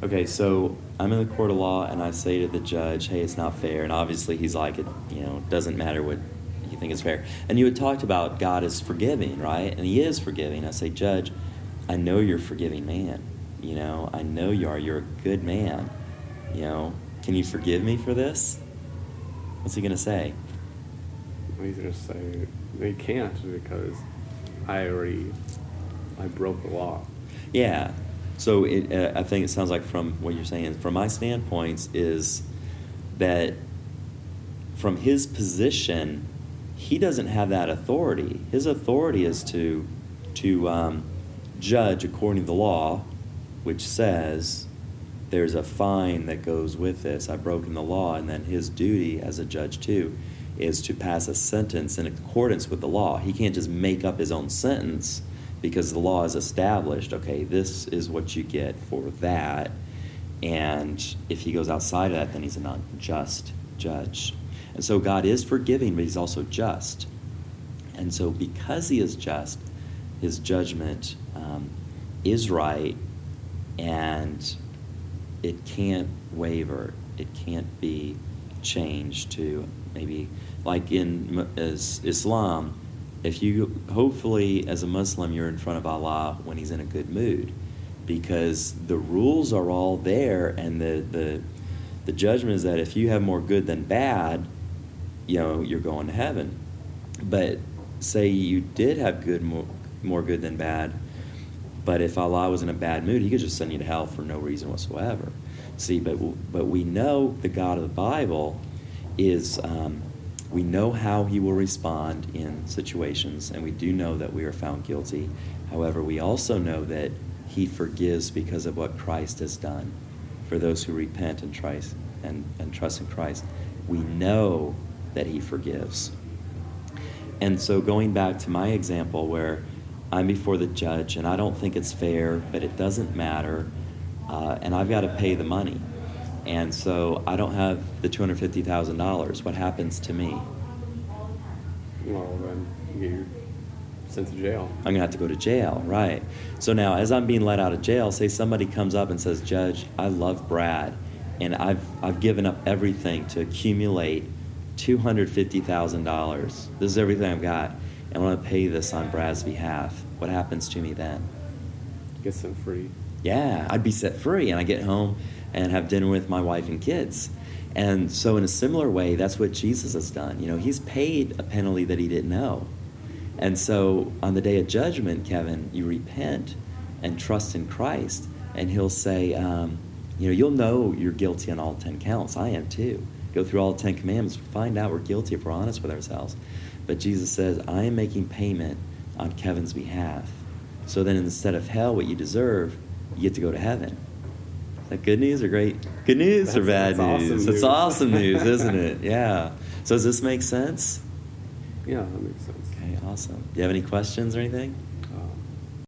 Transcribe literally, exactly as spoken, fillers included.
Okay, so I'm in the court of law, and I say to the judge, hey, it's not fair. And obviously he's like, it you know, doesn't matter what you think is fair. And you had talked about God is forgiving, right? And he is forgiving. I say, Judge, I know you're a forgiving man. You know, I know you are. You're a good man. You know, can you forgive me for this? What's he going to say? He's going to say, he can't because I already, I broke the law. Yeah. So it, uh, I think it sounds like from what you're saying, from my standpoints, is that from his position, he doesn't have that authority. His authority is to to um, judge according to the law, which says there's a fine that goes with this. I've broken the law, and then his duty as a judge too is to pass a sentence in accordance with the law. He can't just make up his own sentence because the law is established. Okay, this is what you get for that. And if he goes outside of that, then he's a non-just judge. And so God is forgiving, but he's also just. And so because he is just, his judgment um, is right, and it can't waver. It can't be changed to maybe, like in as Islam, if you, hopefully as a Muslim, you're in front of Allah when he's in a good mood, because the rules are all there, and the, the, the judgment is that if you have more good than bad, you know, you're going to heaven. But say you did have good, more, more good than bad, but if Allah was in a bad mood, he could just send you to hell for no reason whatsoever. See, but but we know the God of the Bible is, um, we know how he will respond in situations, and we do know that we are found guilty. However, we also know that he forgives because of what Christ has done for those who repent and, try, and, and trust in Christ. We know that he forgives. And so going back to my example where I'm before the judge, and I don't think it's fair, but it doesn't matter, uh, and I've got to pay the money. And so I don't have the two hundred fifty thousand dollars. What happens to me? Well, then you're sent to jail. I'm going to have to go to jail, right. So now, as I'm being let out of jail, say somebody comes up and says, Judge, I love Brad, and I've I've given up everything to accumulate two hundred fifty thousand dollars. This is everything I've got, and I want to pay this on Brad's behalf. What happens to me then? Get set free. Yeah, I'd be set free, and I get home and have dinner with my wife and kids. And so in a similar way, that's what Jesus has done. You know, he's paid a penalty that he didn't know. And so on the day of judgment, Kevin, you repent and trust in Christ, and he'll say, um, you know, you'll know you're guilty on all ten counts. I am too. Go through all ten commandments, find out we're guilty if we're honest with ourselves. But Jesus says, I am making payment on Kevin's behalf. So then instead of hell, what you deserve, you get to go to heaven. Is that good news or great? Good news that's, or bad that's news? Awesome it's news. awesome news, isn't it? Yeah. So does this make sense? Yeah, that makes sense. Okay, awesome. Do you have any questions or anything?